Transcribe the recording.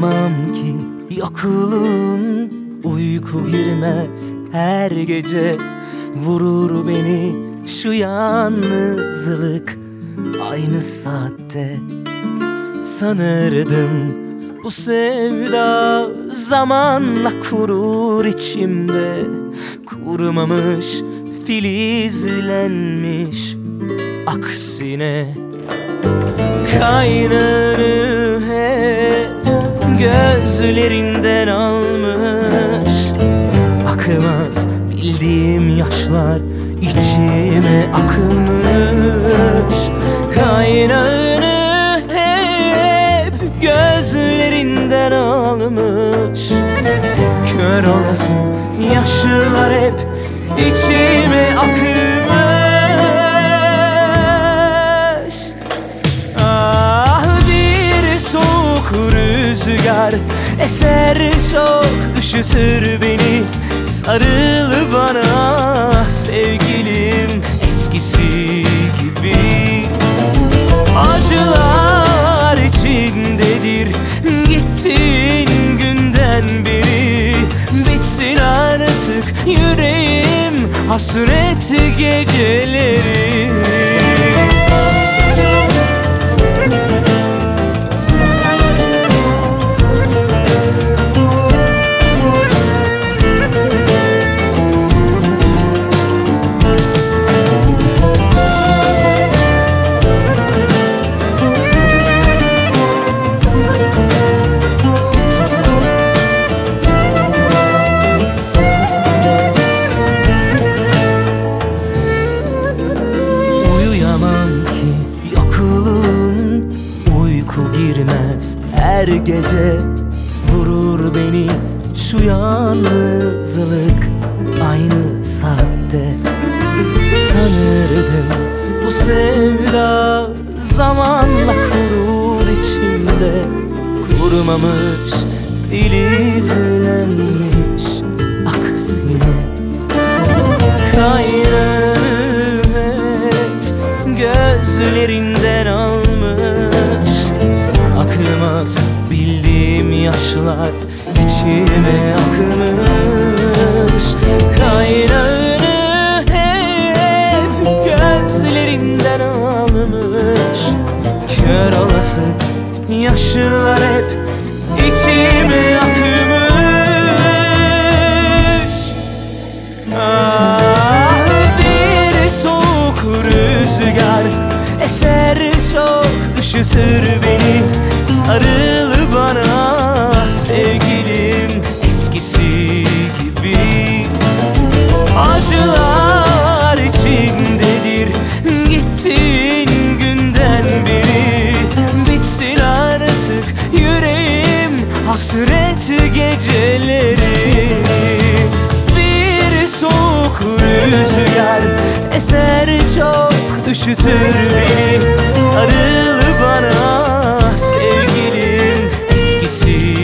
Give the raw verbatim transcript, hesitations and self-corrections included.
Uyuyamam ki yokluğun, uyku girmez her gece. Vurur beni şu yalnızlık aynı saatte. Sanırdım bu sevda zamanla kurur içimde. Kurumamış, filizlenmiş, aksine kaynını hep gözlerinden almış. Akmaz bildiğim yaşlar içime akılmış. Kaynağını hep gözlerinden almış. Kör olası yaşlar hep içime akılmış. Ah, bir soğuk rüzgar eser çok üşütür beni. Sarıl bana sevgilim eskisi gibi. Acılar içindedir gittiğin günden beri. Bitsin artık yüreğim hasret geceleri. Girmez her gece, vurur beni şu yalnızlık aynı saatte. Sanırdım bu sevda zamanla kurur içimde. Kurumamış, filizlenmiş, aksine kaynağını hep gözlerinden almış. Akmaz bildiğim yaşlar içime akmış. Kaynağını hep gözlerinden almış. Kör olası yaşlar hep içime akmış. Ah, bir soğuk rüzgar eser çok üşütür beni. Sarıl bana sevgilim eskisi gibi. Acılar içindedir gittiğin günden beri. Bitsin artık yüreğim hasret geceleri. Bir soğuk rüzgar eser çok üşütür beni. Sarıl bana sevgilim eskisi